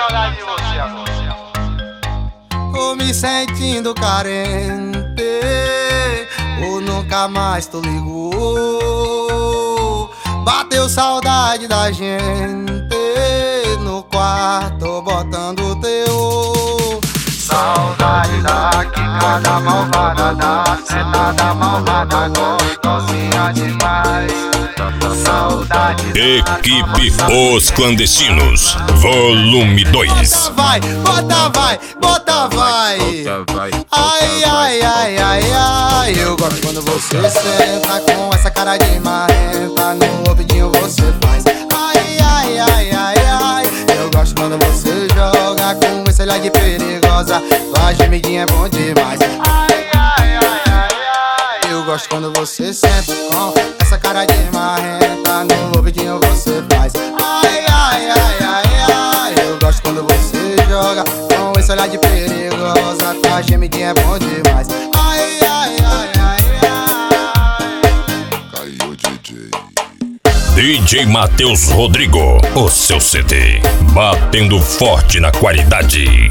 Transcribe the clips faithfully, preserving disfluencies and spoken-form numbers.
saudade de você agora. Tô me sentindo carente, ou nunca mais tu ligou. Bateu saudade da gente no quarto botando teu. Saudade da quicada malvada, da sentada malvada, gostosinha demais. Saudade. Equipe Os Clandestinos, volume dois. Bota vai, bota vai, bota vai. Ai, ai, ai, ai, ai. Eu gosto quando você senta com essa cara de marrenta. No ouvidinho você faz. Ai, ai, ai, ai, ai. Eu gosto quando você joga com esse olhar de perigosa. Tua gemidinha é bom demais. Ai, ai, ai, ai, ai. Eu gosto quando você senta com essa cara de marrenta. No ouvidinho você faz. Ai, ai, ai, ai, ai. Eu gosto quando você joga com esse olhar de perigosa. Tua gemidinha é bom demais. Ai, ai, ai, ai, ai. Caiu D J. D J Matheus Rodrigo, o seu C D, batendo forte na qualidade.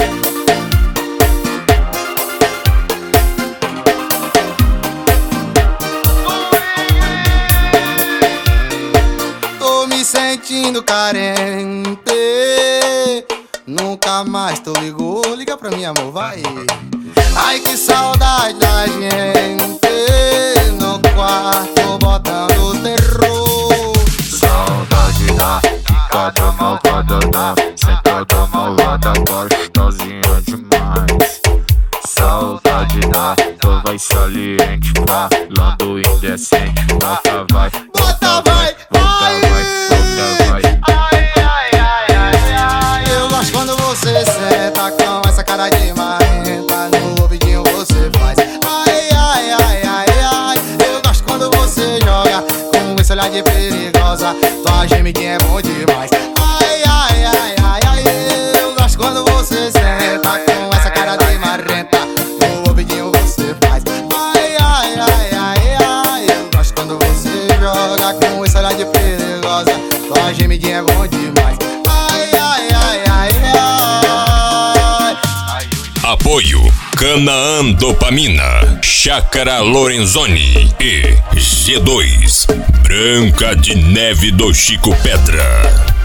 Tô me sentindo carente, nunca mais tu ligou. Liga pra mim, amor, vai. Ai, que saudade da gente no quarto botando terror. Saudade da quicada malvada, da sentada malvada, gostosinha demais. Saudade da tua voz saliente, falando indecente. Bota vai, Bota vai, vai, bota vai. ai, ai, ai, ai, ai. Eu gosto quando você senta com essa cara de marrenta. No ouvidinho você faz. Ai, ai, ai, ai, ai. Eu gosto quando você joga com esse olhar de perigosa. Tua gemidinha é bom demais. Ai, ai, ai, ai, ai. Eu gosto quando você senta com essa cara de marrenta. No ouvidinho você faz. Ai, ai, ai, ai, ai. Eu gosto quando você joga com esse olhar de perigosa. Tua gemidinha é bom demais. Ai, ai, ai, ai, ai. Apoio Canaã Dopamina, Chácara Lorenzoni e G dois, Branca de Neve do Chico Pedra.